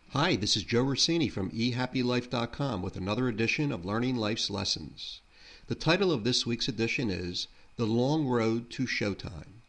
Hi, this is Joe Rossini from ehappylife.com with another edition of Learning Life's Lessons. The title of this week's edition is The Long Road to Showtime.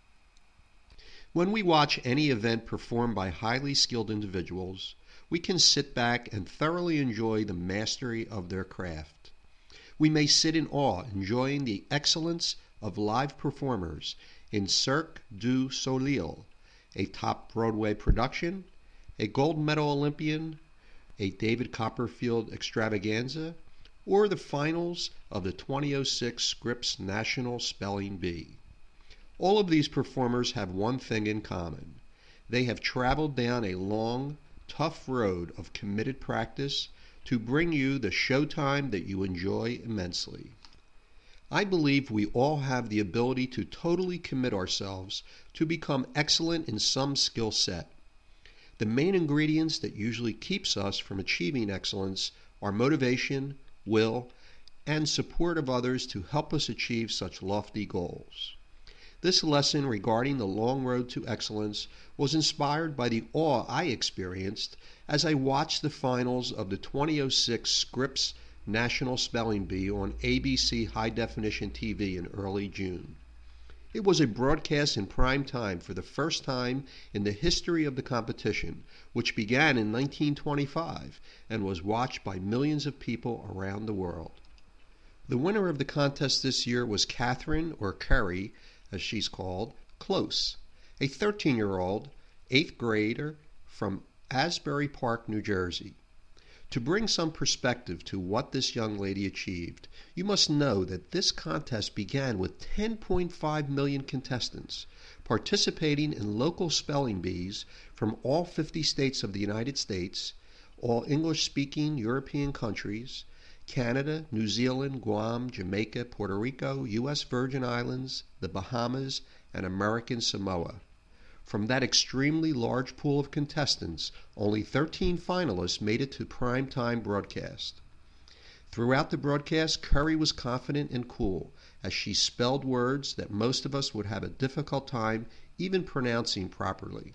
When we watch any event performed by highly skilled individuals, we can sit back and thoroughly enjoy the mastery of their craft. We may sit in awe enjoying the excellence of live performers in Cirque du Soleil, a top Broadway production, a gold medal Olympian, a David Copperfield extravaganza, or the finals of the 2006 Scripps National Spelling Bee. All of these performers have one thing in common. They have traveled down a long, tough road of committed practice to bring you the showtime that you enjoy immensely. I believe we all have the ability to totally commit ourselves to become excellent in some skill set. The main ingredients that usually keeps us from achieving excellence are motivation, will, and support of others to help us achieve such lofty goals. This lesson regarding the long road to excellence was inspired by the awe I experienced as I watched the finals of the 2006 Scripps National Spelling Bee on ABC High Definition TV in early June. It was a broadcast in prime time for the first time in the history of the competition, which began in 1925 and was watched by millions of people around the world. The winner of the contest this year was Catherine, or Curry, as she's called, Close, a 13-year-old, 8th grader from Asbury Park, New Jersey. To bring some perspective to what this young lady achieved, you must know that this contest began with 10.5 million contestants participating in local spelling bees from all 50 states of the United States, all English-speaking European countries, Canada, New Zealand, Guam, Jamaica, Puerto Rico, U.S. Virgin Islands, the Bahamas, and American Samoa. From that extremely large pool of contestants, only 13 finalists made it to prime-time broadcast. Throughout the broadcast, Curry was confident and cool as she spelled words that most of us would have a difficult time even pronouncing properly.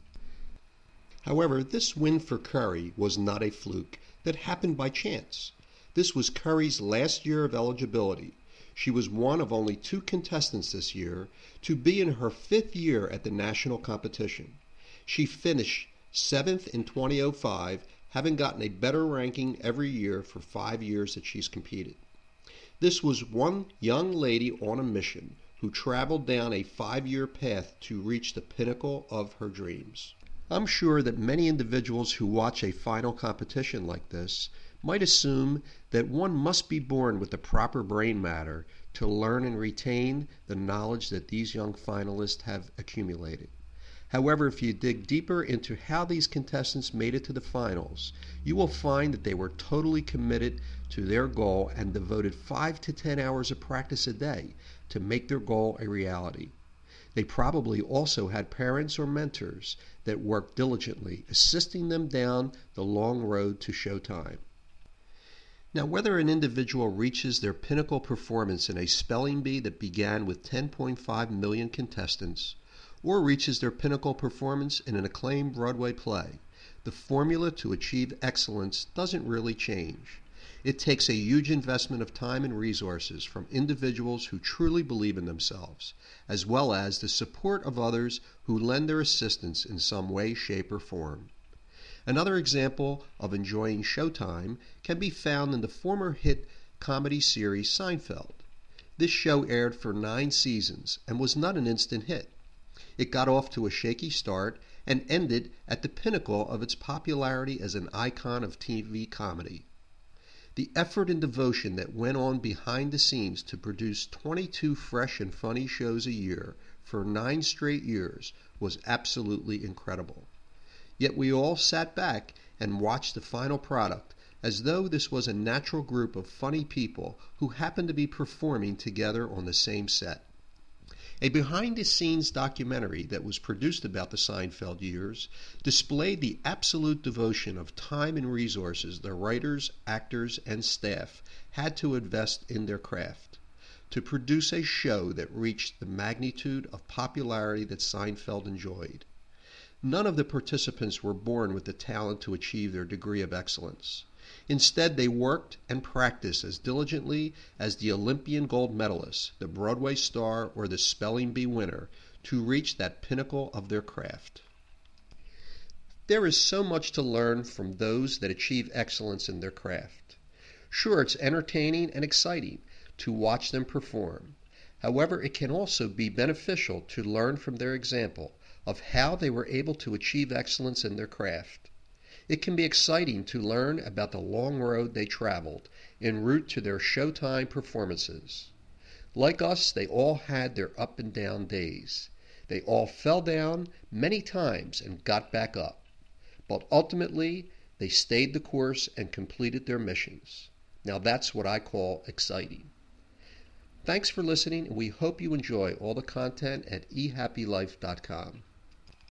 However, this win for Curry was not a fluke that happened by chance. This was Curry's last year of eligibility. She was one of only 2 contestants this year to be in her 5th year at the national competition. She finished 7th in 2005, having gotten a better ranking every year for 5 years that she's competed. This was one young lady on a mission who traveled down a 5-year path to reach the pinnacle of her dreams. I'm sure that many individuals who watch a final competition like this might assume that one must be born with the proper brain matter to learn and retain the knowledge that these young finalists have accumulated. However, if you dig deeper into how these contestants made it to the finals, you will find that they were totally committed to their goal and devoted 5 to 10 hours of practice a day to make their goal a reality. They probably also had parents or mentors that worked diligently, assisting them down the long road to showtime. Now, whether an individual reaches their pinnacle performance in a spelling bee that began with 10.5 million contestants, or reaches their pinnacle performance in an acclaimed Broadway play, the formula to achieve excellence doesn't really change. It takes a huge investment of time and resources from individuals who truly believe in themselves, as well as the support of others who lend their assistance in some way, shape, or form. Another example of enjoying showtime can be found in the former hit comedy series Seinfeld. This show aired for 9 seasons and was not an instant hit. It got off to a shaky start and ended at the pinnacle of its popularity as an icon of TV comedy. The effort and devotion that went on behind the scenes to produce 22 fresh and funny shows a year for 9 straight years was absolutely incredible. Yet we all sat back and watched the final product as though this was a natural group of funny people who happened to be performing together on the same set. A behind-the-scenes documentary that was produced about the Seinfeld years displayed the absolute devotion of time and resources the writers, actors, and staff had to invest in their craft to produce a show that reached the magnitude of popularity that Seinfeld enjoyed. None of the participants were born with the talent to achieve their degree of excellence. Instead, they worked and practiced as diligently as the Olympian gold medalist, the Broadway star, or the spelling bee winner to reach that pinnacle of their craft. There is so much to learn from those that achieve excellence in their craft. Sure, it's entertaining and exciting to watch them perform. However, it can also be beneficial to learn from their example of how they were able to achieve excellence in their craft. It can be exciting to learn about the long road they traveled en route to their Showtime performances. Like us, they all had their up and down days. They all fell down many times and got back up. But ultimately, they stayed the course and completed their missions. Now that's what I call exciting. Thanks for listening, and we hope you enjoy all the content at ehappylife.com.